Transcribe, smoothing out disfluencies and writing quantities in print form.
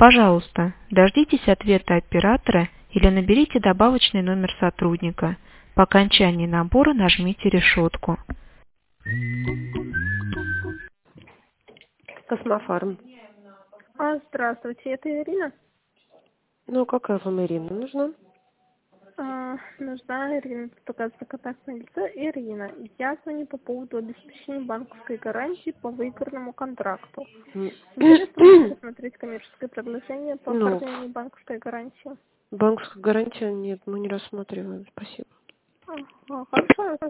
Пожалуйста, дождитесь ответа оператора или наберите добавочный номер сотрудника. По окончании набора нажмите решетку. Космофарм. Здравствуйте, это Ирина. Ну, какая вам Ирина нужна? Нужна Ирина, тут показано контактное лицо Ирина. Я звоню по поводу обеспечения банковской гарантии по выигранному контракту. Интересно посмотреть коммерческое предложение по оформлению банковской гарантии. Банковская гарантия нет, мы не рассматриваем. Спасибо. Хорошо.